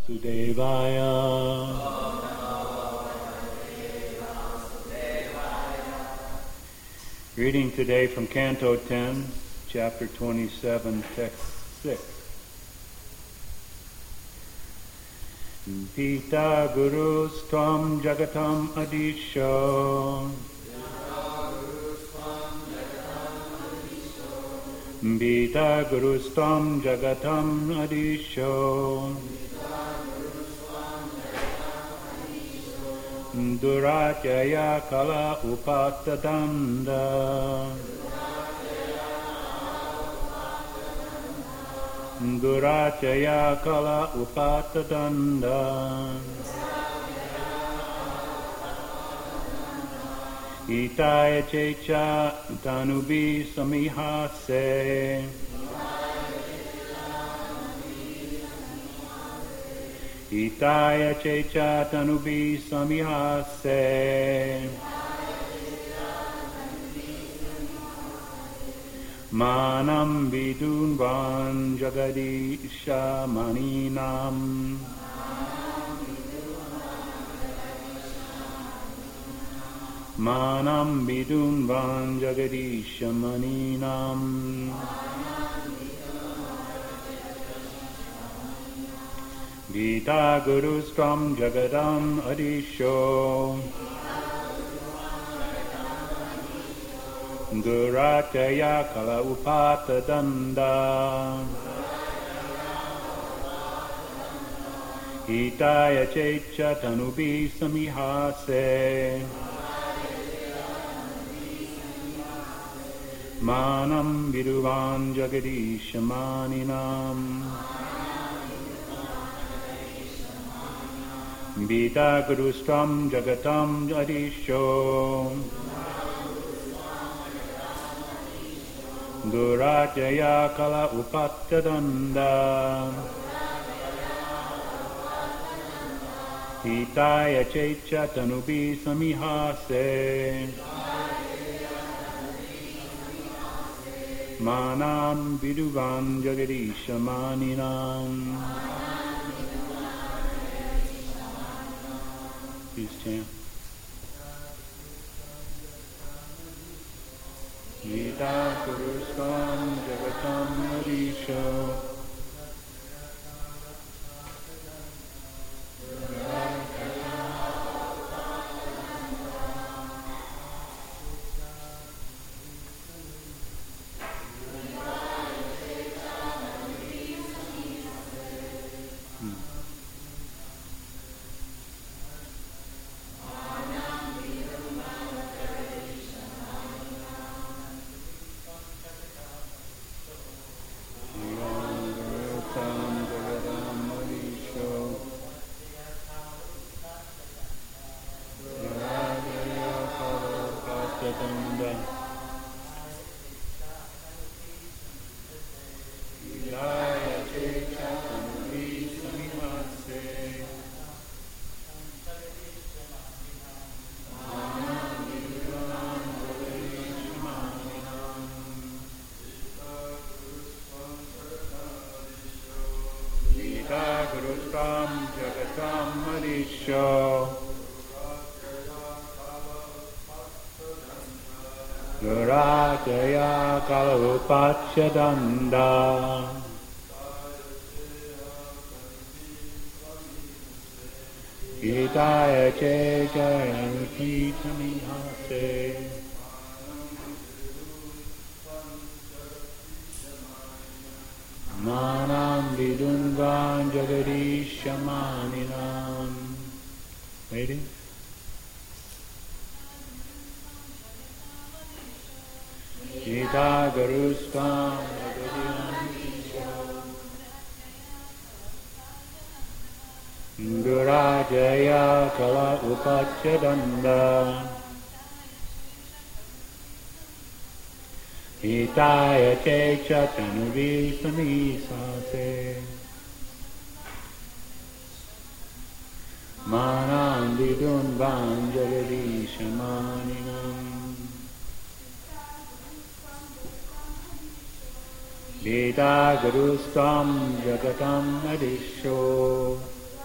Sudevaya. Reading today from Canto 10, Chapter 27, Text 6. Pita Guru Stvam Jagatam Adisho. Pita Guru Stvam Jagatam Adisho. Durachaya Kala Upatadanda. Durachaya Kala Upatadanda. Itaya Checha Tanubi Samihase. Itaya Checha Tanubi Samihase. Manam Vidunvan Jagadisha Maninam. Manam Vidunvan Jagadisha Maninam. Gita Guru Stvam Jagadam Adisho. Durataya Kala Upatadanda. Itaya Checha Tanubi Samihase. Manam Viduvan Jagadisha Maninam. Vita Guru Stvam Jagatam Adisho. Durachaya Kala Upatadanda. Itaya Checha Tanubi Samihase. Manam Viduvan Jagadisha Maninam. Please chant. Gita Guru Stvam Jagatam Adisho. Guru Stvam Jagatam Adisho. Durachaya Kala Upatadanda. Itaya Checha Tanubi Samihase. Manam Vidunvan Jagadisha Maninam. Waiting. Gita Guru Stvam Durachaya Kala Upatadanda. Itaya Checha Tanubi Samihase. Manam Vidunvan Jagadisha Maninam. Gita Guru Stvam Jagatam Adisho.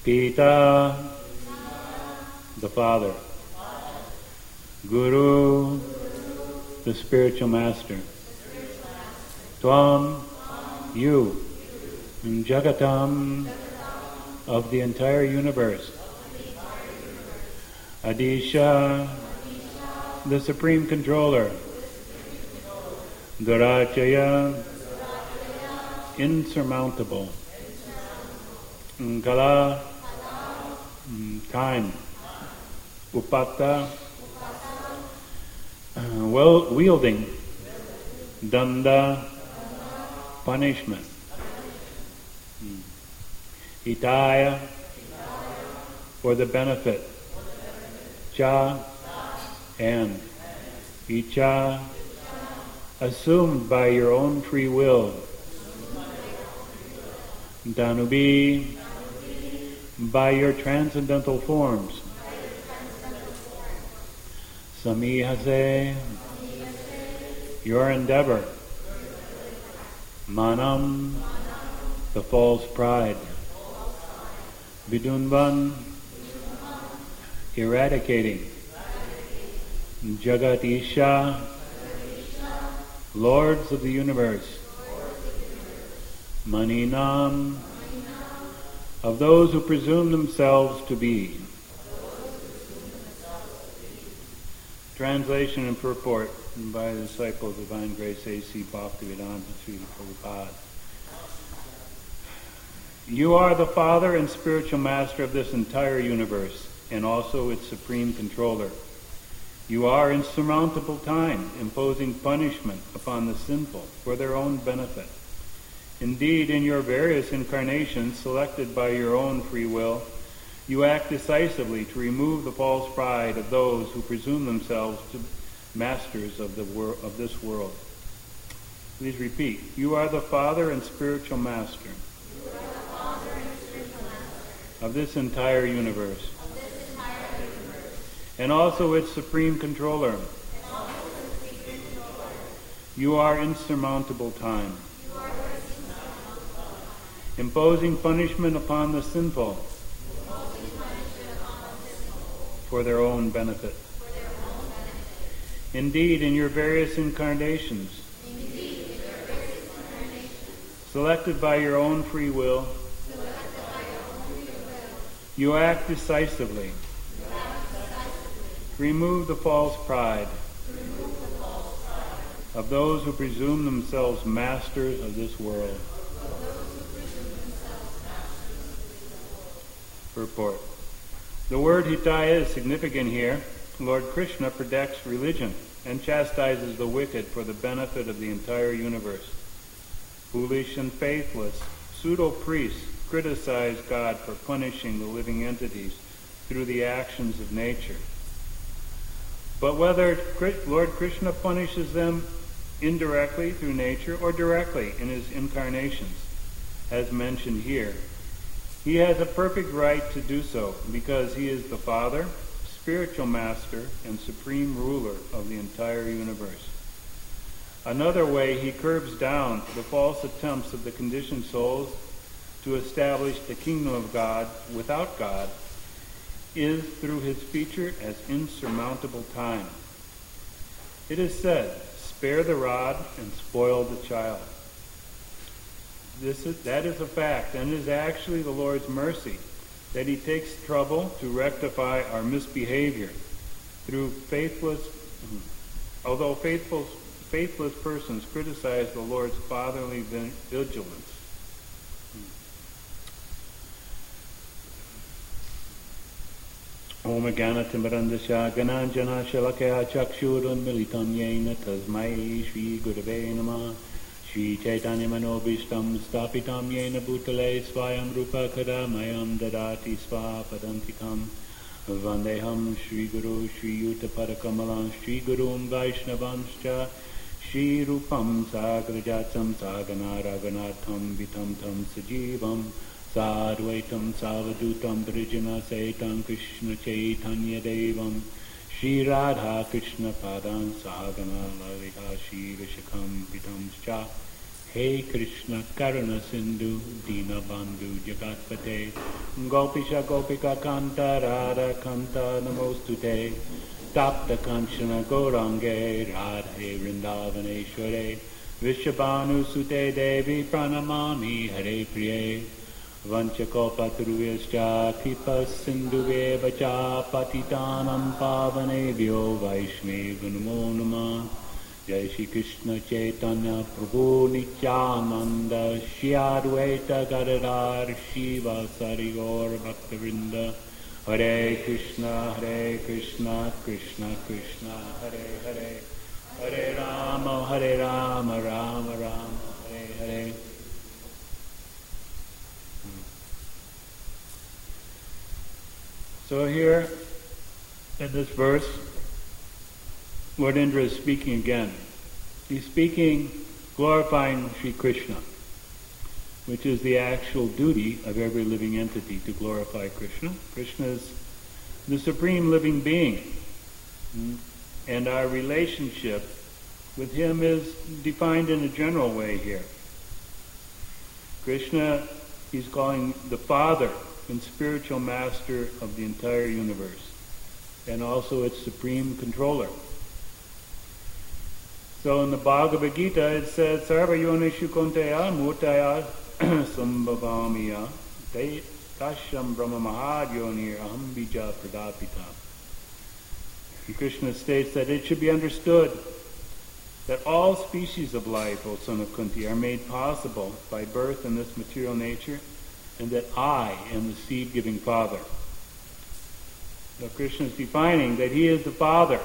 Pita, the Father. Guru, the spiritual master. Tvam, you. And Jagatam, of the entire universe. Adisha, the supreme controller. Durachaya, insurmountable. Kala, time. Upata, well wielding. Danda, punishment. Hitaya, for the benefit. Cha, and. Icha, assumed by your own free will. Danubi, by your transcendental forms. Samihase, your endeavor. Manam, the false pride. Vidunvan, eradicating. Jagatisha, lords of the universe. Maninam, of those who presume themselves to be. Translation and purport by the disciple of Divine Grace A.C. Bhaktivedanta Srila Prabhupada. You are the Father and spiritual master of this entire universe, and also its supreme controller. You are insurmountable time, imposing punishment upon the sinful for their own benefit. Indeed, in your various incarnations, selected by your own free will, you act decisively to remove the false pride of those who presume themselves to masters of this world. Please repeat. You are the Father and spiritual master of this entire universe, and also its supreme controller. You are insurmountable time, imposing punishment upon the sinful for their own benefit. Indeed, in your various incarnations, selected by your own free will, you act decisively. Remove the false pride of those who presume themselves masters of this world. Purport. The word Hitaya is significant here. Lord Krishna protects religion and chastises the wicked for the benefit of the entire universe. Foolish and faithless pseudo-priests criticize God for punishing the living entities through the actions of nature. But whether Lord Krishna punishes them indirectly through nature or directly in his incarnations, as mentioned here, he has a perfect right to do so because he is the Father, spiritual master, and supreme ruler of the entire universe. Another way he curbs down the false attempts of the conditioned souls to establish the kingdom of God without God is through his feature as insurmountable time. It is said, spare the rod and spoil the child. That is a fact, and it is actually the Lord's mercy that he takes trouble to rectify our misbehavior through although faithless persons criticize the Lord's fatherly vigilance. Om Gyanatimirandasya Gananjana Shalakaya Chakshurunmilitam Yena Tasmai Shri Gurave Namah Shri Chaitanya Manobishtam Stapitam Yena Bhutale Svayam Rupa Kadamayam Dadati Svapadantikam Vandeham Shri Guru Shri Yuta Parakamalam Shri Gurum Vaishnavanscha Shri Rupam Sagrajatam Sagana Raganatham Vitam Tam Sajivam Sadvaitam Savadutam Brijana Saitam Krishna Chaitanya Devam Shri Radha Krishna Padam Sagana Lalita Shri Vishakam Vitamscha Hey Krishna Karuna Sindhu Dina Bandhu Jagatpate Gopisha Gopika Kanta Radha Kanta Namostute Tapta Kanchana Gaurange Radhe Vrindavaneshware Vishabhanu Sute Devi Pranamami Hare Priye Vanchakopaturuyascha Kripa Sindhuve Vacha Patitanam Pavanebhyo Vaishnevi Namo Namah Jai Shri Krishna Chaitanya Prabhu Nityananda Shri Advaita Gadadhar Shiva Sari Gaur Bhaktivinoda Hare Krishna Krishna Krishna Hare Hare Hare Rama Rama Rama Hare Hare. So here in this verse, Lord Indra is speaking again. He's speaking, glorifying Sri Krishna, which is the actual duty of every living entity, to glorify Krishna. Krishna is the supreme living being, and our relationship with him is defined in a general way here. Krishna, he's calling the Father and spiritual master of the entire universe, and also its supreme controller. So in the Bhagavad Gita it says, Sarva yonishu konteya murtaya sambhavamiya te tashyam brahma mahadyonir aham bija pradapita. And Krishna states that it should be understood that all species of life, O son of Kunti, are made possible by birth in this material nature, and that I am the seed-giving Father. So Krishna is defining that he is the Father.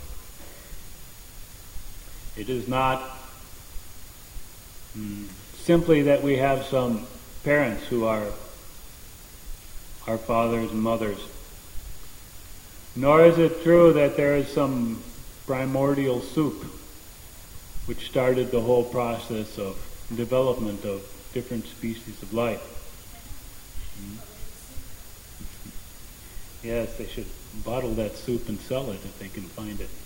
It is not simply that we have some parents who are our fathers and mothers. Nor is it true that there is some primordial soup which started the whole process of development of different species of life. Yes, they should bottle that soup and sell it if they can find it.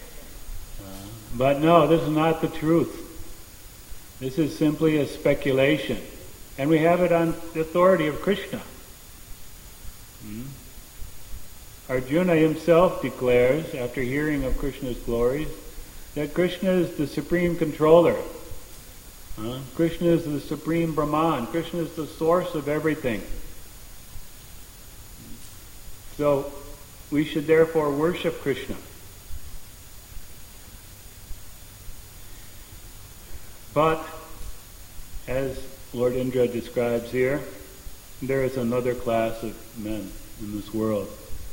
But no, this is not the truth. This is simply a speculation. And we have it on the authority of Krishna. Arjuna himself declares, after hearing of Krishna's glories, that Krishna is the supreme controller. Krishna is the supreme Brahman. Krishna is the source of everything. So we should therefore worship Krishna. But, as Lord Indra describes here, there is another class of men in this world,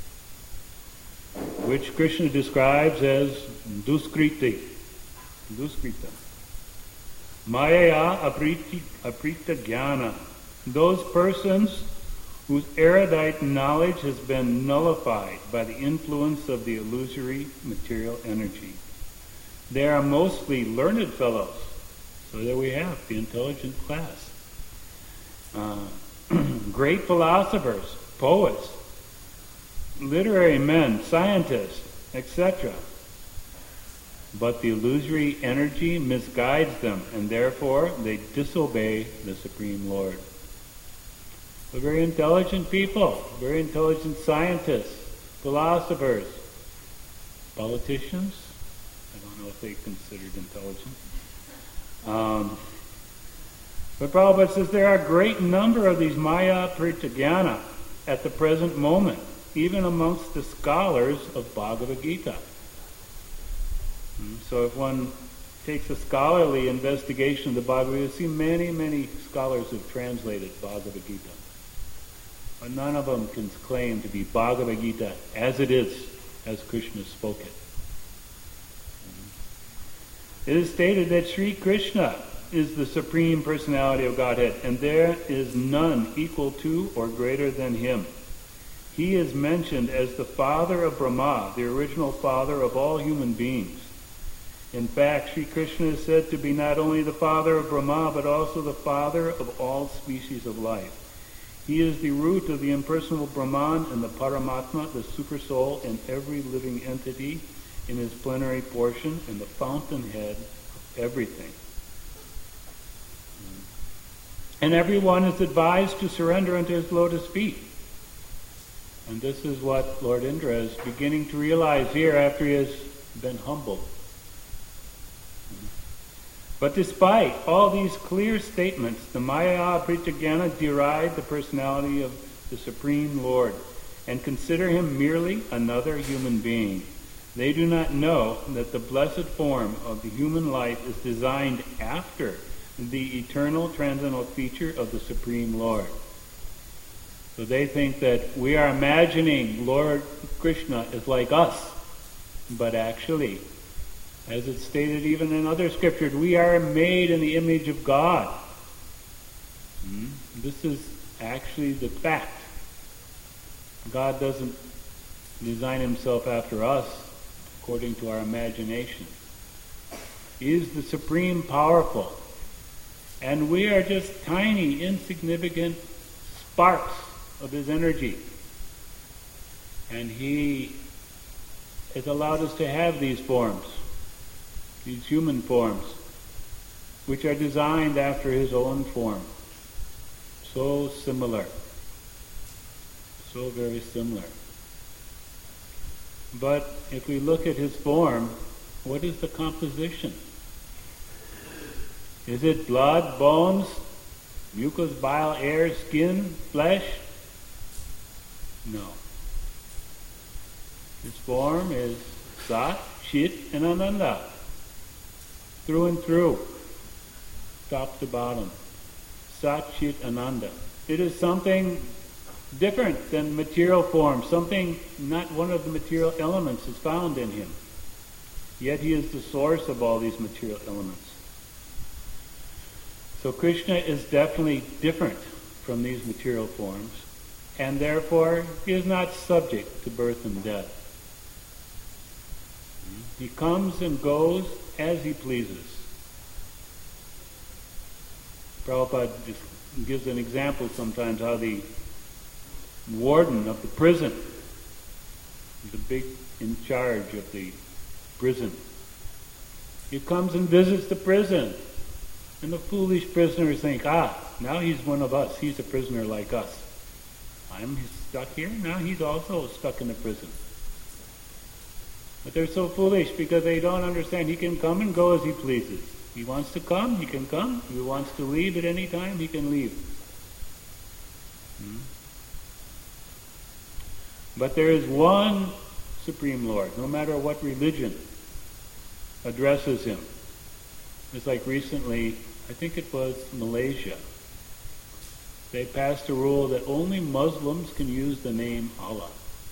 which Krishna describes as Duskriti, Duskrita. Maya aprita jnana, those persons whose erudite knowledge has been nullified by the influence of the illusory material energy. They are mostly learned fellows. So there we have the intelligent class. Great philosophers, poets, literary men, scientists, etc. But the illusory energy misguides them, and therefore they disobey the Supreme Lord. They're very intelligent people, very intelligent scientists, philosophers, politicians. I don't know if they're considered intelligent. But Prabhupada says there are a great number of these Maya Prityagyana at the present moment, even amongst the scholars of Bhagavad Gita. So if one takes a scholarly investigation of the Bhagavad Gita, you see many scholars have translated Bhagavad Gita. But none of them can claim to be Bhagavad Gita as it is, as Krishna spoke it. It is stated that Sri Krishna is the Supreme Personality of Godhead, and there is none equal to or greater than him. He is mentioned as the father of Brahma, the original father of all human beings. In fact, Sri Krishna is said to be not only the father of Brahma, but also the father of all species of life. He is the root of the impersonal Brahman and the Paramatma, the Supersoul, in every living entity, in his plenary portion, and the fountainhead of everything. And everyone is advised to surrender unto his lotus feet. And this is what Lord Indra is beginning to realize here after he has been humbled. But despite all these clear statements, the Maya Prityagyana deride the personality of the Supreme Lord and consider him merely another human being. They do not know that the blessed form of the human life is designed after the eternal transcendental feature of the Supreme Lord. So they think that we are imagining Lord Krishna is like us, but actually, as it's stated even in other scriptures, we are made in the image of God. This is actually the fact. God doesn't design himself after us according to our imagination. He is the supreme powerful. And we are just tiny, insignificant sparks of his energy. And he has allowed us to have these forms, these human forms, which are designed after his own form. So similar. So very similar. But if we look at his form, what is the composition? Is it blood, bones, mucus, bile, air, skin, flesh? No. His form is Sat, Chit, and Ananda. Through and through. Top to bottom. Sat, Chit, Ananda. It is something different than material form. Something, not one of the material elements is found in him. Yet he is the source of all these material elements. So Krishna is definitely different from these material forms, and therefore he is not subject to birth and death. He comes and goes as he pleases. Prabhupada just gives an example sometimes how the warden of the prison, the big in charge of the prison, he comes and visits the prison. And the foolish prisoners think, now he's one of us. He's a prisoner like us. I'm stuck here. Now he's also stuck in the prison. But they're so foolish because they don't understand he can come and go as he pleases. He wants to come, he can come. If he wants to leave at any time, he can leave. But there is one Supreme Lord, no matter what religion addresses him. It's like recently, I think it was Malaysia. They passed a rule that only Muslims can use the name Allah.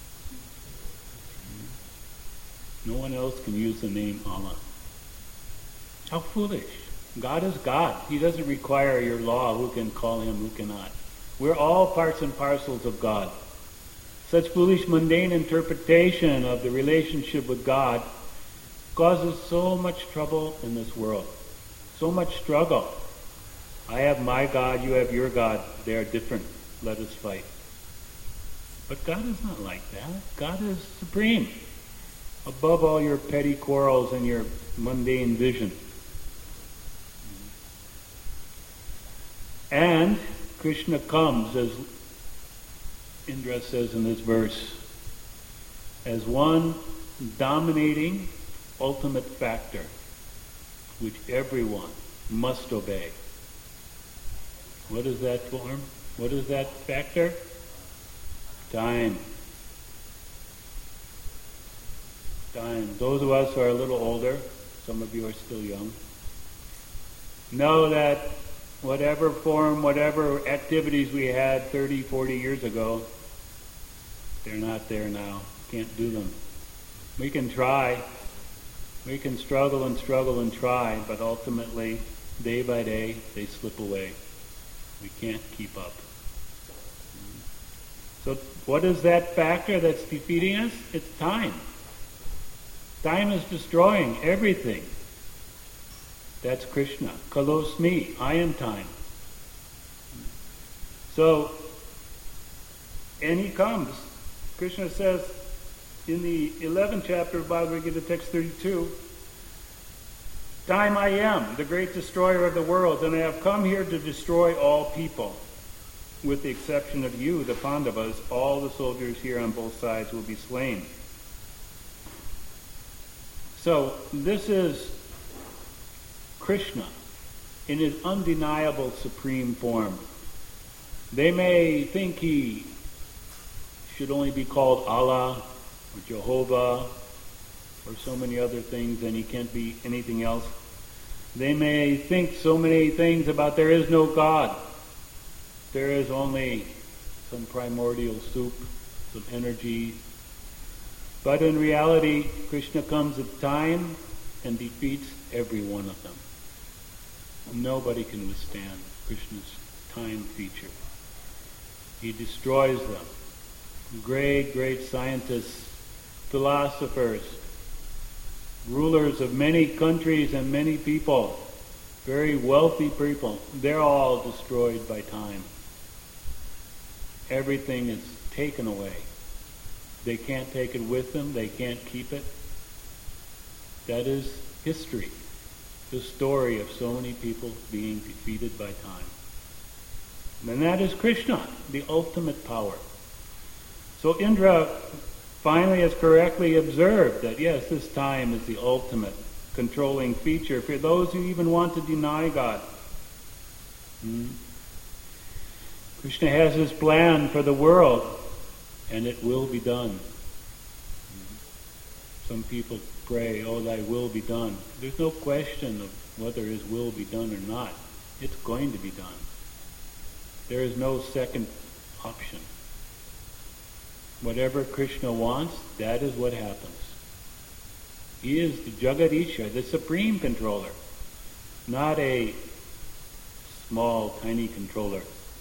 No one else can use the name Allah. How foolish. God is God. He doesn't require your law who can call him, who cannot. We're all parts and parcels of God. Such foolish, mundane interpretation of the relationship with God causes so much trouble in this world. So much struggle. I have my God, you have your God. They are different. Let us fight. But God is not like that. God is supreme, above all your petty quarrels and your mundane vision. And Krishna comes, as Indra says in this verse, as one dominating ultimate factor, which everyone must obey. What is that form? What is that factor? Time. Time. Those of us who are a little older, some of you are still young, know that whatever form, whatever activities we had 30, 40 years ago, they're not there now. Can't do them. We can try. We can struggle and struggle and try, but ultimately, day by day, they slip away. We can't keep up. So what is that factor that's defeating us? It's time. Time is destroying everything. That's Krishna. Kalosmi, I am time. So, and he comes. Krishna says in the 11th chapter of Bhagavad Gita, text 32, Time I am, the great destroyer of the world, and I have come here to destroy all people. With the exception of you, the Pandavas, all the soldiers here on both sides will be slain. So, this is Krishna in his undeniable supreme form. They may think he should only be called Allah or Jehovah or so many other things, and he can't be anything else. They may think so many things about there is no God. There is only some primordial soup, some energy. But in reality, Krishna comes at time and defeats every one of them. Nobody can withstand Krishna's time feature. He destroys them. Great, great scientists, philosophers, rulers of many countries and many people, very wealthy people, they're all destroyed by time. Everything is taken away. They can't take it with them. They can't keep it. That is history. The story of so many people being defeated by time. And that is Krishna, the ultimate power. So Indra finally has correctly observed that, yes, this time is the ultimate controlling feature for those who even want to deny God. Krishna has his plan for the world, and it will be done. Some people pray, oh, thy will be done. There's no question of whether his will be done or not. It's going to be done. There is no second option. Whatever Krishna wants, that is what happens. He is the Jagadisha, the supreme controller, not a small, tiny controller.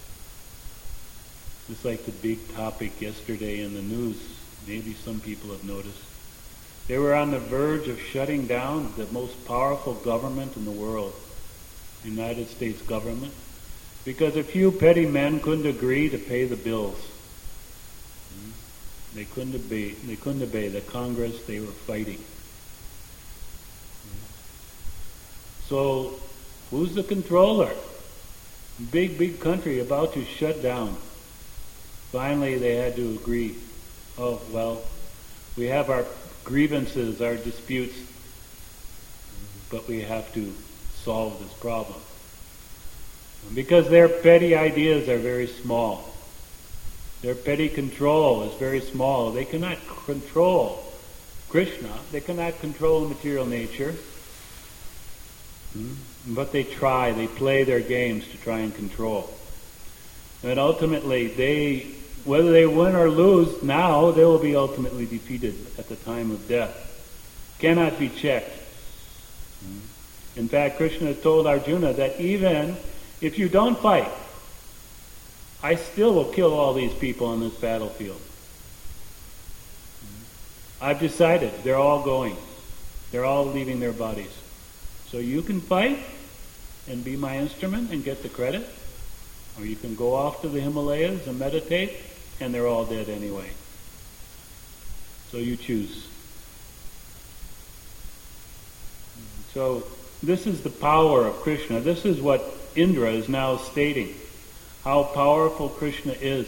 Just like the big topic yesterday in the news, maybe some people have noticed. They were on the verge of shutting down the most powerful government in the world, the United States government, because a few petty men couldn't agree to pay the bills. They couldn't obey the Congress they were fighting. So, who's the controller? Big, big country about to shut down. Finally, they had to agree. Oh, well, we have our grievances, our disputes, but we have to solve this problem. Because their petty ideas are very small. Their petty control is very small. They cannot control Krishna. They cannot control material nature. But they try. They play their games to try and control. And ultimately, whether they win or lose now, they will be ultimately defeated at the time of death. Cannot be checked. In fact, Krishna has told Arjuna that even if you don't fight, I still will kill all these people on this battlefield. I've decided they're all going. They're all leaving their bodies. So you can fight and be my instrument and get the credit, or you can go off to the Himalayas and meditate, and they're all dead anyway. So you choose. So this is the power of Krishna. This is what Indra is now stating. How powerful Krishna is.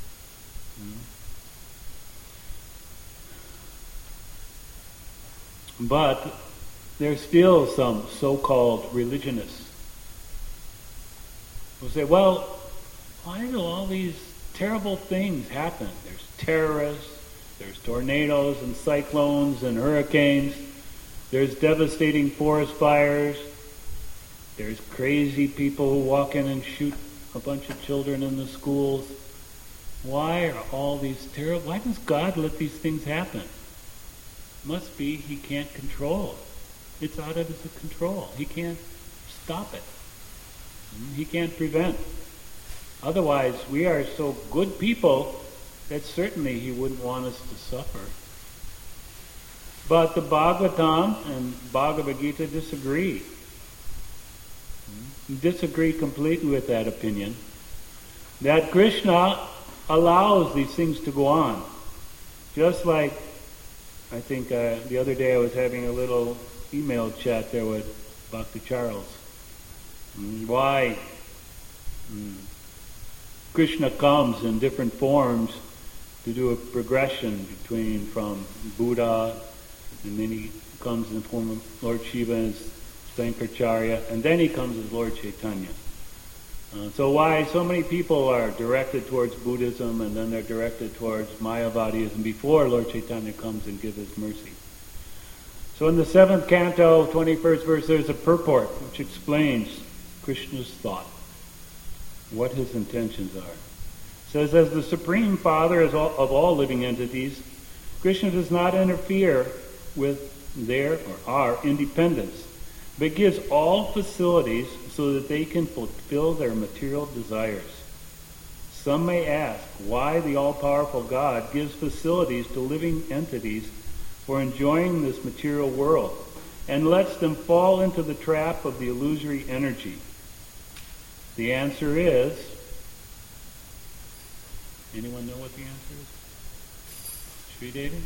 But there's still some so-called religionists who say, well, why do all these terrible things happen? There's terrorists, there's tornadoes and cyclones and hurricanes, there's devastating forest fires, there's crazy people who walk in and shoot a bunch of children in the schools. Why are all these terrible... Why does God let these things happen? Must be he can't control. It's out of his control. He can't stop it. He can't prevent. Otherwise, we are so good people that certainly he wouldn't want us to suffer. But the Bhagavatam and Bhagavad Gita disagree. Disagree completely with that opinion, that Krishna allows these things to go on. Just like, I think the other day I was having a little email chat there with Bhakti Charles. Why Krishna comes in different forms to do a progression from Buddha, and then he comes in the form of Lord Shiva as Shankaracharya, and then he comes as Lord Chaitanya. So why so many people are directed towards Buddhism and then they're directed towards Mayavadism before Lord Chaitanya comes and gives his mercy. So in the 7th canto, 21st verse, there's a purport which explains Krishna's thought, what his intentions are. It says, as the Supreme Father of all living entities, Krishna does not interfere with their or our independence, but gives all facilities so that they can fulfill their material desires. Some may ask why the all-powerful God gives facilities to living entities for enjoying this material world and lets them fall into the trap of the illusory energy. The answer is, anyone know what the answer is? Sri Devi?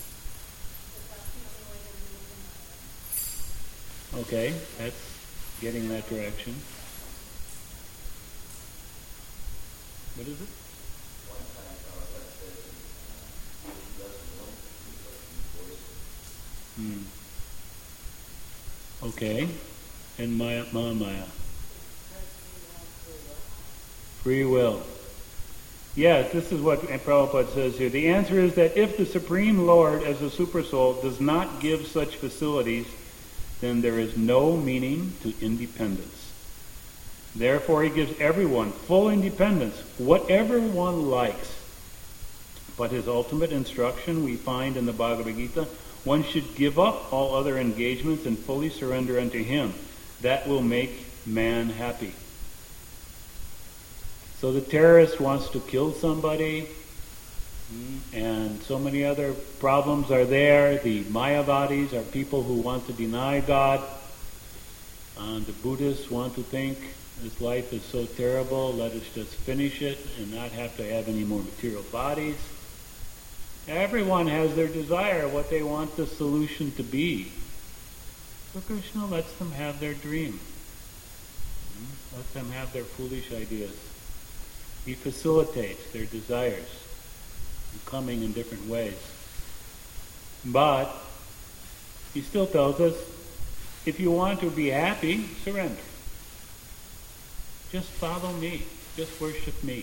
Okay, that's getting that direction. What is it? Okay, and Maya. Free will. Yes, this is what Prabhupada says here. The answer is that if the Supreme Lord as a Supersoul does not give such facilities, then there is no meaning to independence. Therefore, he gives everyone full independence, whatever one likes. But his ultimate instruction we find in the Bhagavad Gita, one should give up all other engagements and fully surrender unto him. That will make man happy. So the terrorist wants to kill somebody, and so many other problems are there. The Mayavadis are people who want to deny God. The Buddhists want to think this life is so terrible, let us just finish it and not have to have any more material bodies. Everyone has their desire, what they want the solution to be. So Krishna lets them have their dream. Let them have their foolish ideas. He facilitates their desires, coming in different ways. But he still tells us, if you want to be happy, surrender. Just follow me. Just worship me.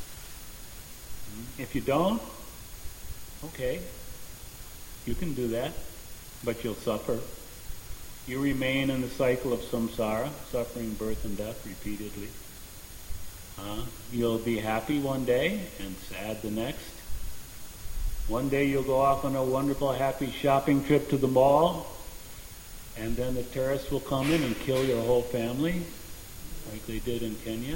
If you don't, okay, you can do that, but you'll suffer. You remain in the cycle of samsara, suffering birth and death repeatedly. You'll be happy one day and sad the next. One day you'll go off on a wonderful, happy shopping trip to the mall, and then the terrorists will come in and kill your whole family, like they did in Kenya.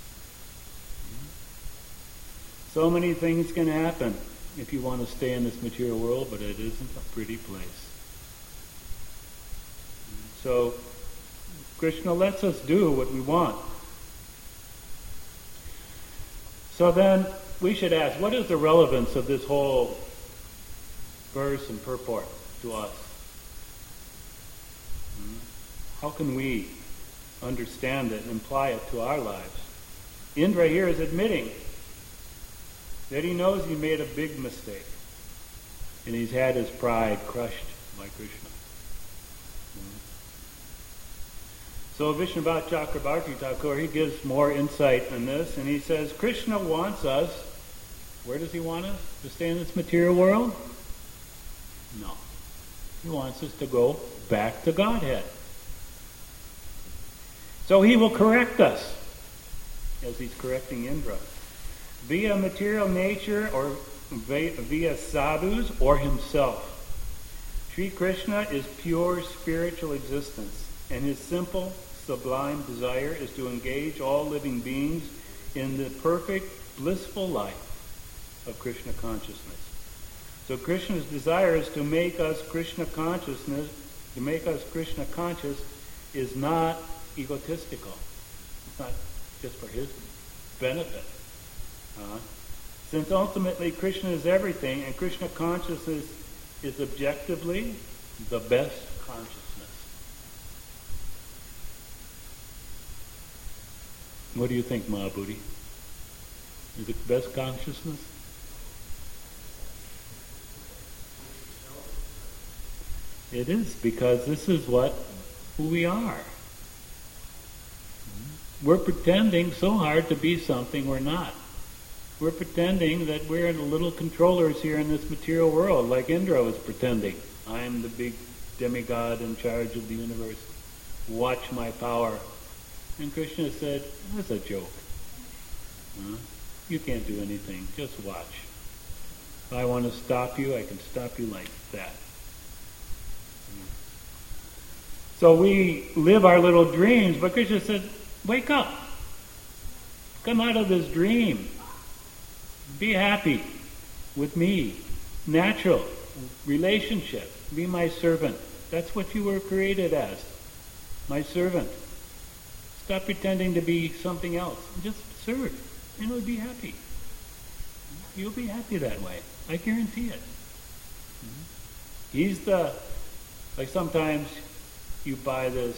So many things can happen if you want to stay in this material world, but it isn't a pretty place. So Krishna lets us do what we want. So then we should ask, what is the relevance of this whole verse and purport to us? How can we understand it and apply it to our lives? Indra here is admitting that he knows he made a big mistake, and he's had his pride crushed by Krishna. So Vishnu Chakrabarti Thakur, he gives more insight in this, and he says, Krishna wants us, where does he want us? To stay in this material world? No. He wants us to go back to Godhead. So he will correct us, as he's correcting Indra, via material nature or via sadhus or himself. Sri Krishna is pure spiritual existence, and his simple, sublime desire is to engage all living beings in the perfect, blissful life of Krishna consciousness. So Krishna's desire is to make us Krishna conscious is not egotistical. It's not just for his benefit. Since ultimately Krishna is everything, and Krishna consciousness is objectively the best consciousness. What do you think, Mahabhuti? Is it best consciousness? It is, because this is who we are. We're pretending so hard to be something we're not. We're pretending that we're the little controllers here in this material world, like Indra was pretending. I'm the big demigod in charge of the universe. Watch my power. And Krishna said, that's a joke. You can't do anything. Just watch. If I want to stop you, I can stop you like that. So we live our little dreams, but Krishna said, wake up. Come out of this dream. Be happy with me. Natural relationship. Be my servant. That's what you were created as. My servant. Stop pretending to be something else. Just serve. And you'll be happy. You'll be happy that way. I guarantee it. Like sometimes you buy this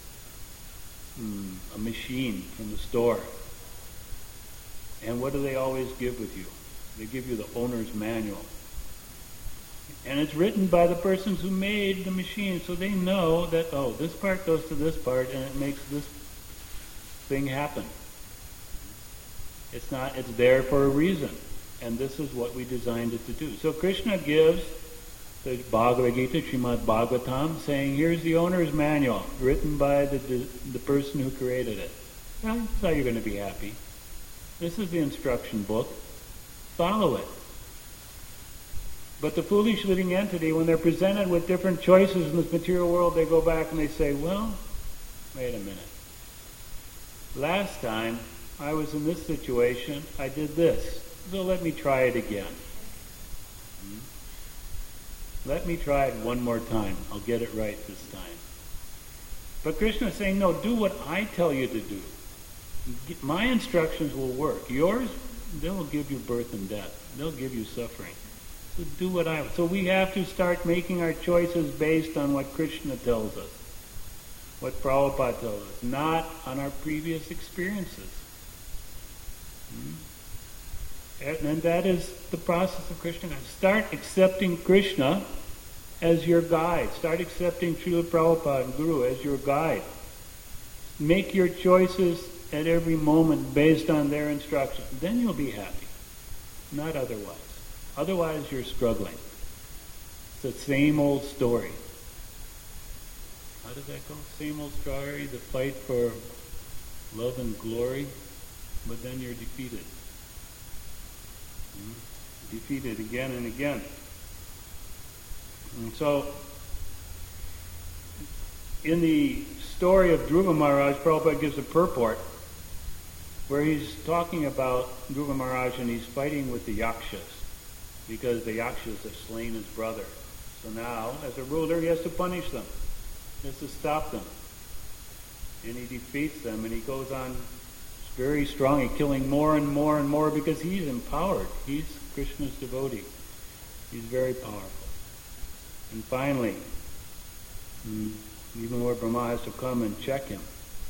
a machine from the store. And what do they always give with you? They give you the owner's manual. And it's written by the persons who made the machine, so they know that, this part goes to this part and it makes this thing happen. It's there for a reason. And this is what we designed it to do. So Krishna gives the Bhagavad Gita, Srimad Bhagavatam, saying, here's the owner's manual, written by the person who created it. Well, that's how you're going to be happy. This is the instruction book. Follow it. But the foolish living entity, when they're presented with different choices in this material world, they go back and they say, well, wait a minute. Last time I was in this situation, I did this. So let me try it again. Let me try it one more time. I'll get it right this time. But Krishna is saying, no, do what I tell you to do. My instructions will work. Yours, they'll give you birth and death. They'll give you suffering. So do what I... So we have to start making our choices based on what Krishna tells us. What Prabhupada tells us. Not on our previous experiences. And that is the process of Krishna. Start accepting Krishna as your guide. Start accepting Srila Prabhupada and Guru as your guide. Make your choices at every moment based on their instruction. Then you'll be happy. Not otherwise. Otherwise you're struggling. It's the same old story. How does that go? Same old story, the fight for love and glory, but then you're defeated. Defeated again and again. And so, in the story of Dhruva Maharaj, Prabhupada gives a purport where he's talking about Dhruva Maharaj and he's fighting with the Yakshas because the Yakshas have slain his brother. So now, as a ruler, he has to punish them. He has to stop them. And he defeats them and he goes on very strong, killing more and more and more because he's empowered. He's Krishna's devotee. He's very powerful. And finally, even Lord Brahma has to come and check him.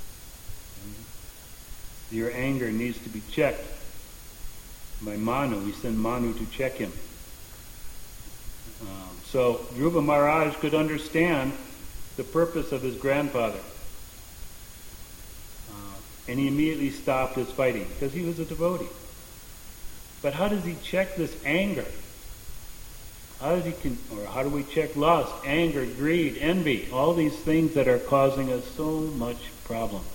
Your anger needs to be checked by Manu. He sent Manu to check him. So Dhruva Maharaj could understand the purpose of his grandfather. And he immediately stopped his fighting because he was a devotee. But how does he check this anger? How do we check lust, anger, greed, envy, all these things that are causing us so much problems?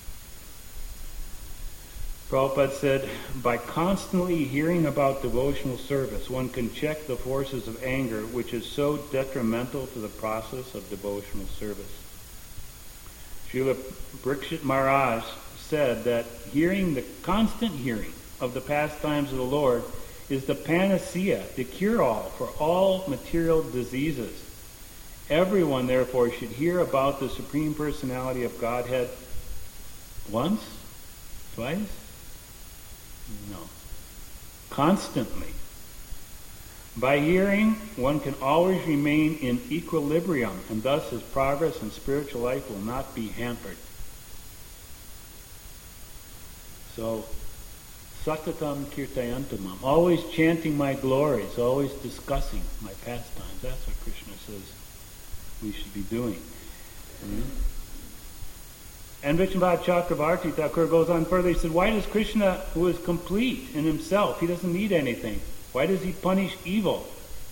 Prabhupada said, by constantly hearing about devotional service, one can check the forces of anger, which is so detrimental to the process of devotional service. Srila Parikshit Maharaj said that the constant hearing of the pastimes of the Lord is the panacea, the cure-all for all material diseases. Everyone, therefore, should hear about the Supreme Personality of Godhead once? Twice? No. Constantly. By hearing, one can always remain in equilibrium, and thus his progress in spiritual life will not be hampered. So, Satatam Kirtayantamam, always chanting my glories, always discussing my pastimes. That's what Krishna says we should be doing. And Vishnupada Chakravarti Thakur goes on further. He said, why does Krishna, who is complete in himself, he doesn't need anything, why does he punish evil?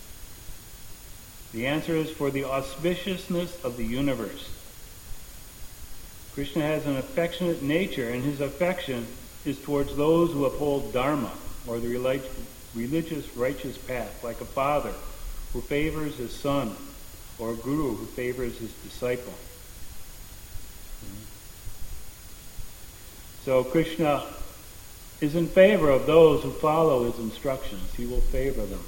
The answer is for the auspiciousness of the universe. Krishna has an affectionate nature, and his affection is towards those who uphold Dharma, or the religious righteous path, like a father who favors his son, or a guru who favors his disciple. So Krishna is in favor of those who follow his instructions. He will favor them.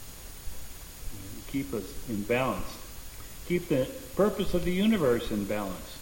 Keep us in balance. Keep the purpose of the universe in balance.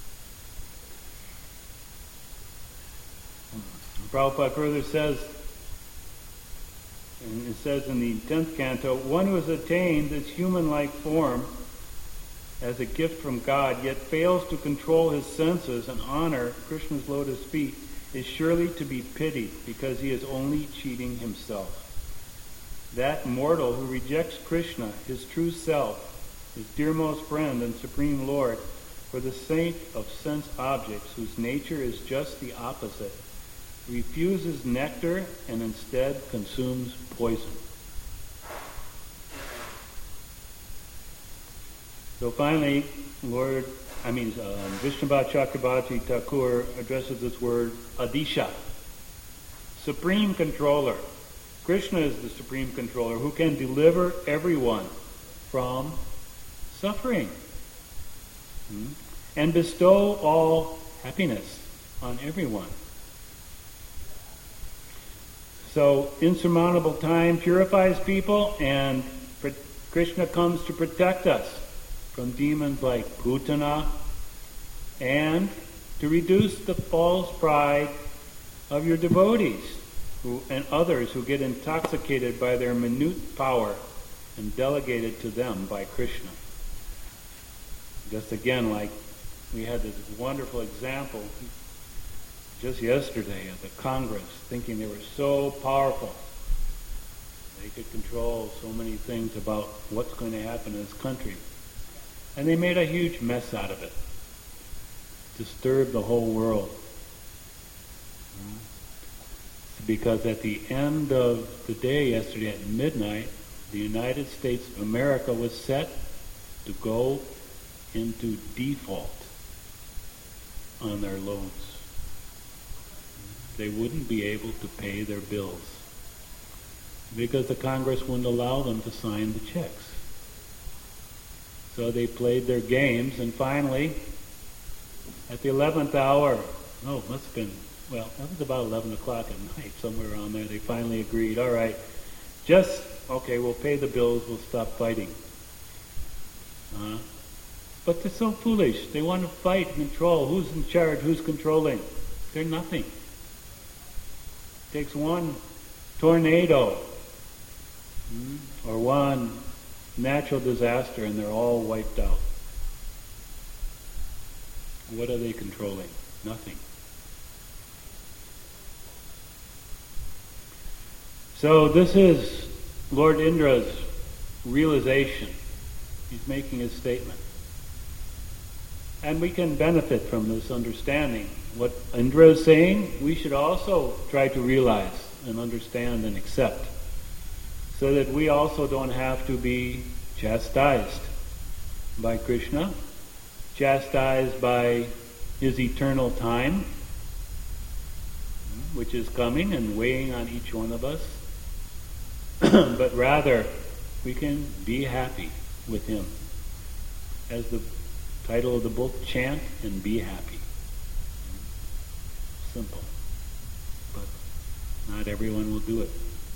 Prabhupada further says, and it says in the 10th canto, one who has attained this human-like form as a gift from God, yet fails to control his senses and honor Krishna's lotus feet, is surely to be pitied, because he is only cheating himself. That mortal who rejects Krishna, his true self, his dearmost friend and supreme Lord, for the sake of sense objects whose nature is just the opposite, refuses nectar and instead consumes poison. So finally, Vishnupada Chakrabarti Thakur addresses this word Adisha, supreme controller. Krishna is the supreme controller who can deliver everyone from suffering and bestow all happiness on everyone. So insurmountable time purifies people, and Krishna comes to protect us from demons like Putana, and to reduce the false pride of your devotees and others who get intoxicated by their minute power and delegated to them by Krishna. Just again, like we had this wonderful example just yesterday at the Congress, thinking they were so powerful. They could control so many things about what's going to happen in this country. And they made a huge mess out of it. Disturbed the whole world. Because at the end of the day yesterday at midnight, the United States of America was set to go into default on their loans. They wouldn't be able to pay their bills because the Congress wouldn't allow them to sign the checks. So they played their games, and finally, at the 11th hour, that was about 11 o'clock at night, somewhere around there, they finally agreed, all right, we'll pay the bills, we'll stop fighting. But they're so foolish. They want to fight and control. Who's in charge? Who's controlling? They're nothing. It takes one tornado or one natural disaster and they're all wiped out. What are they controlling? Nothing. So this is Lord Indra's realization. He's making his statement. And we can benefit from this understanding. What Indra is saying, we should also try to realize and understand and accept, so that we also don't have to be chastised by Krishna, chastised by his eternal time, which is coming and weighing on each one of us, but rather we can be happy with him. As the title of the book, Chant and Be Happy. Simple. But not everyone will do it.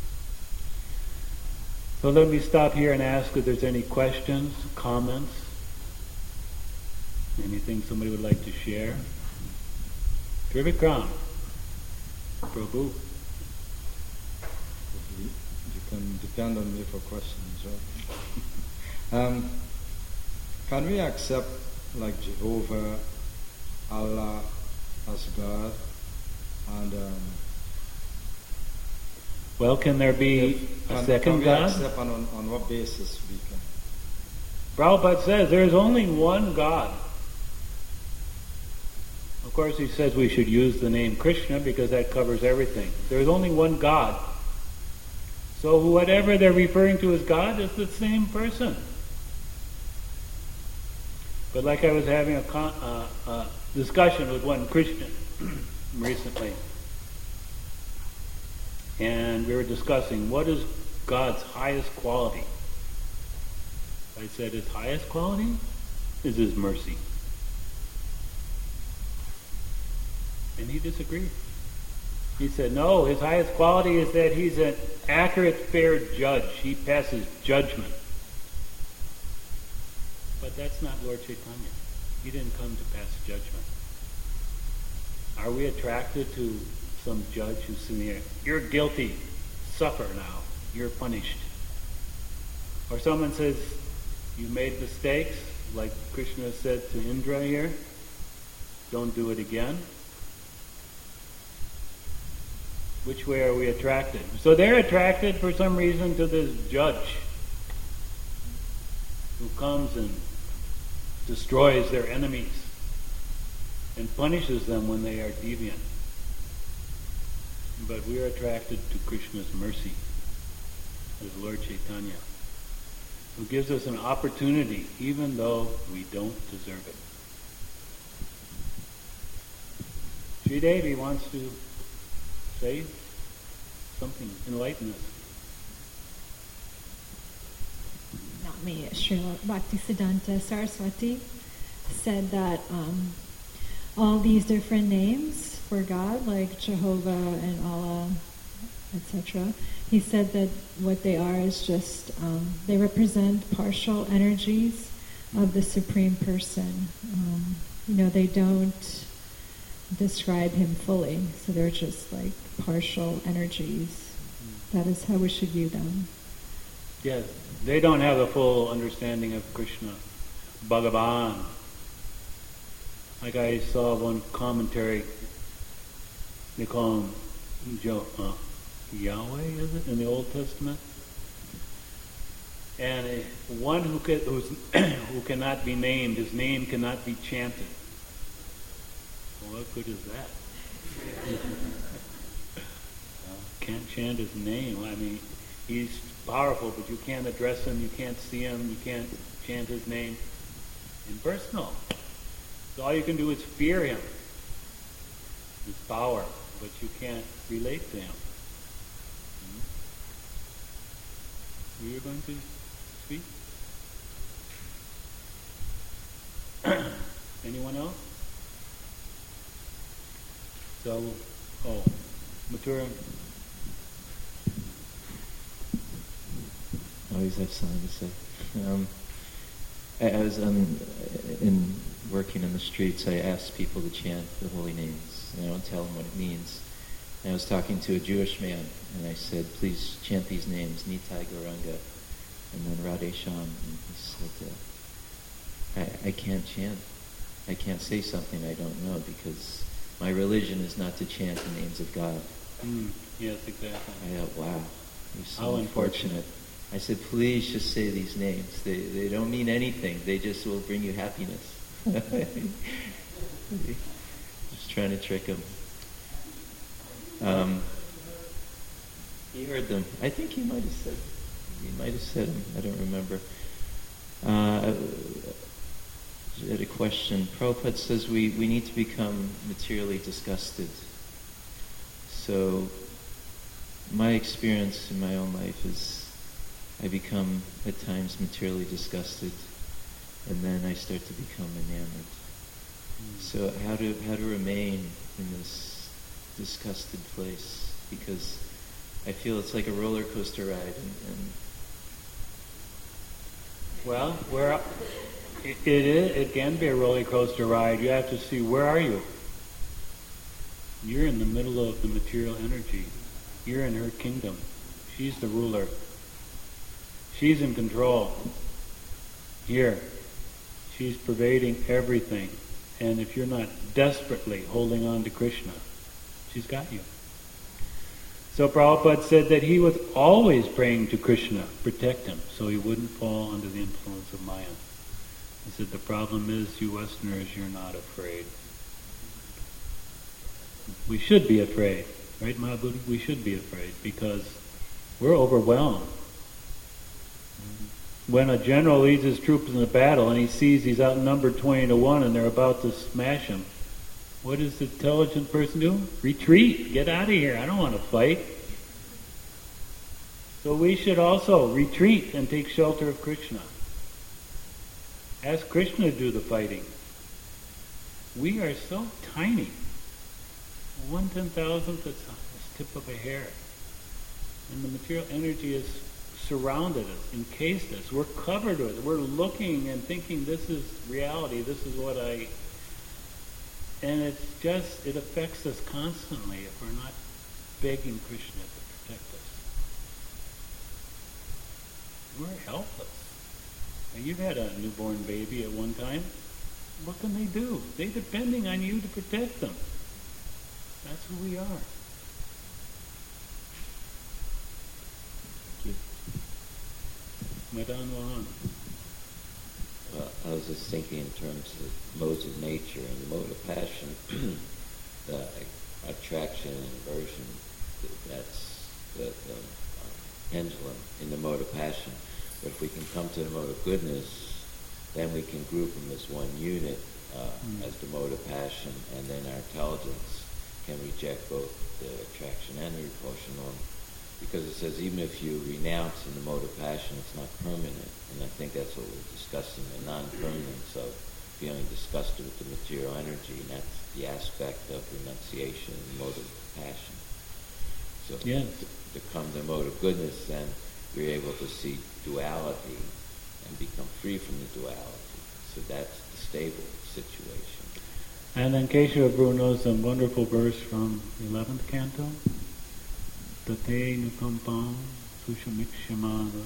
So let me stop here and ask if there's any questions, comments, anything somebody would like to share. Trivikram. Prabhu. You can depend on me for questions, right? Can we accept like Jehovah, Allah as God, And Well, can there be a second can we God? accept on what basis we can? Prabhupada says there's only one God. Of course, he says we should use the name Krishna because that covers everything. There's only one God. So whatever they're referring to as God is the same person. But like I was having a discussion with one Christian recently, and we were discussing what is God's highest quality. I said his highest quality is his mercy. And he disagreed. He said, no, his highest quality is that he's an accurate, fair judge. He passes judgment. But that's not Lord Chaitanya. He didn't come to pass judgment. Are we attracted to some judge who's sitting there, you're guilty, suffer now, you're punished? Or someone says, you made mistakes, like Krishna said to Indra here, don't do it again. Which way are we attracted? So they're attracted for some reason to this judge who comes and destroys their enemies and punishes them when they are deviant. But we are attracted to Krishna's mercy as Lord Chaitanya, who gives us an opportunity even though we don't deserve it. Sri Devi wants to say something, enlighten us. Not me, Srila Bhaktisiddhanta Saraswati said that all these different names for God, like Jehovah and Allah, etc., he said that what they are is just, they represent partial energies of the Supreme Person. They don't describe him fully, so they're just like partial energies. That is how we should view them. Yes, they don't have a full understanding of Krishna, Bhagavan. Like I saw one commentary, they call him Yahweh, is it, in the Old Testament? And one who cannot be named, his name cannot be chanted. Well, what good is that? Can't chant his name. I mean, he's powerful, but you can't address him, you can't see him, you can't chant his name. Impersonal. So all you can do is fear him, his power, but you can't relate to him. You were going to speak? Anyone else? So, Mathura. I always have something to say. I was in working in the streets. I asked people to chant the holy names, and I don't tell them what it means. And I was talking to a Jewish man, and I said, "Please chant these names: Nitai, Gauranga, and then Radhesham." And he said, "I can't chant. I can't say something I don't know because my religion is not to chant the names of God." Yes, exactly. I thought, wow, you're so How unfortunate. I said, please just say these names. They don't mean anything. They just will bring you happiness. Just trying to trick him. He heard them. I think he might have said them. I don't remember. I had a question. Prabhupada says we need to become materially disgusted. So my experience in my own life is I become at times materially disgusted, and then I start to become enamored. So how to remain in this disgusted place? Because I feel it's like a roller coaster ride, and Well, it can be a roller coaster ride. You have to see, where are you? You're in the middle of the material energy. You're in her kingdom. She's the ruler. She's in control. Here. She's pervading everything. And if you're not desperately holding on to Krishna, She's got you. So Prabhupada said that he was always praying to Krishna, protect him, so he wouldn't fall under the influence of Maya. He said, the problem is, you Westerners, you're not afraid. We should be afraid, right, Mahabhuti? We should be afraid, because we're overwhelmed. When a general leads his troops in a battle and he sees he's outnumbered 20-1 and they're about to smash him, what does the intelligent person do? Retreat. Get out of here. I don't want to fight. So we should also retreat and take shelter of Krishna. Ask Krishna to do the fighting. We are so tiny. 1/10,000th is the tip of a hair. And the material energy has surrounded us, encased us. We're covered with it. We're looking and thinking this is reality, this is what I... And it's just, it affects us constantly if we're not begging Krishna to protect us. We're helpless. Now, you've had a newborn baby at one time. What can they do? They're depending on you to protect them. That's who we are. Madan Wahan. Well, I was just thinking in terms of modes of nature and the mode of passion, the attraction and aversion, that's the pendulum in the mode of passion. But if we can come to the mode of goodness, then we can group them as one unit as the mode of passion, and then our intelligence can reject both the attraction and the repulsion on. Because it says even if you renounce in the mode of passion, it's not permanent. And I think that's what we're discussing, the non-permanence of feeling disgusted with the material energy. And that's the aspect of renunciation in the mode of passion. So yes. to come to the mode of goodness, then you're able to see duality and become free from the duality. So that's the stable situation. And then Keshava Guru knows a wonderful verse from the 11th canto. Tate nukampam sushamikshamana.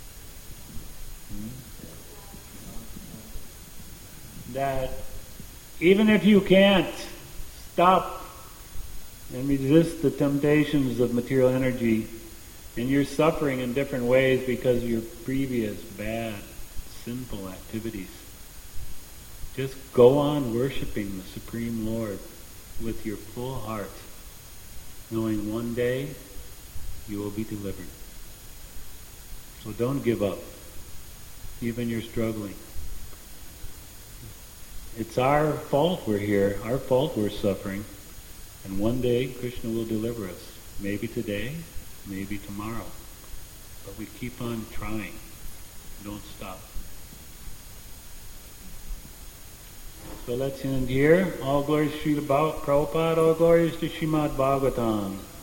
That even if you can't stop and resist the temptations of material energy, and you're suffering in different ways because of your previous bad, sinful activities, just go on worshiping the Supreme Lord with your full heart, knowing one day you will be delivered. So don't give up, even you're struggling. It's our fault we're here, our fault we're suffering, and one day Krishna will deliver us. Maybe today, maybe tomorrow. But we keep on trying. Don't stop. So let's end here. All glories to Srila Prabhupada, all glories to Srimad Bhagavatam.